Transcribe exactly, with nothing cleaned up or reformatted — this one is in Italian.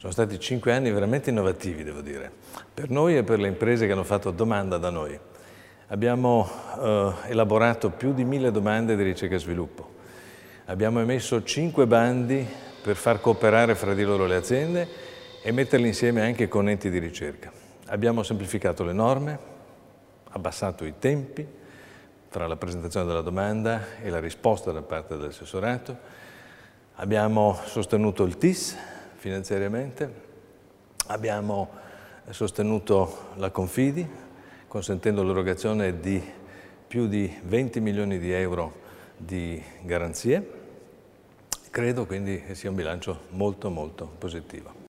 Sono stati cinque anni veramente innovativi, devo dire, per noi e per le imprese che hanno fatto domanda da noi. Abbiamo eh, elaborato più di mille domande di ricerca e sviluppo. Abbiamo emesso cinque bandi per far cooperare fra di loro le aziende e metterli insieme anche con enti di ricerca. Abbiamo semplificato le norme, abbassato i tempi tra la presentazione della domanda e la risposta da parte dell'assessorato. Abbiamo sostenuto il T I S finanziariamente, abbiamo sostenuto la Confidi, consentendo l'erogazione di più di venti milioni di euro di garanzie. Credo quindi che sia un bilancio molto molto positivo.